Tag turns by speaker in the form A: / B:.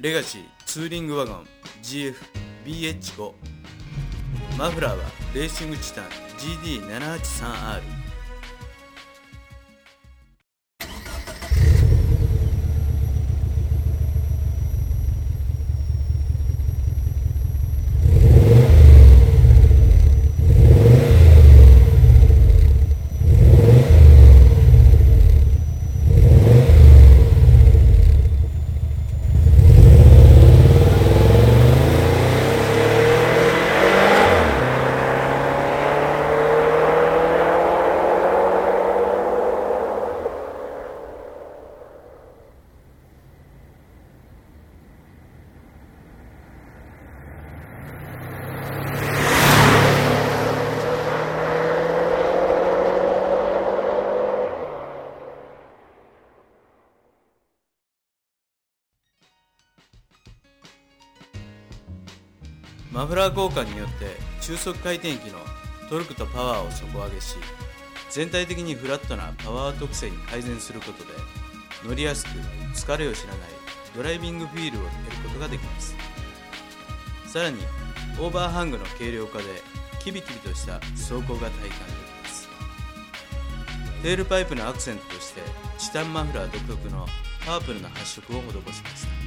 A: レガシーツーリングワゴン GF-BH5。 マフラーはレーシングチタン GD783R。マフラー交換によって中速回転機のトルクとパワーを底上げし、全体的にフラットなパワー特性に改善することで、乗りやすく疲れを知らないドライビングフィールを得ることができます。さらにオーバーハングの軽量化でキビキビとした走行が体感できます。テールパイプのアクセントとしてチタンマフラー独特のパープルな発色を施しました。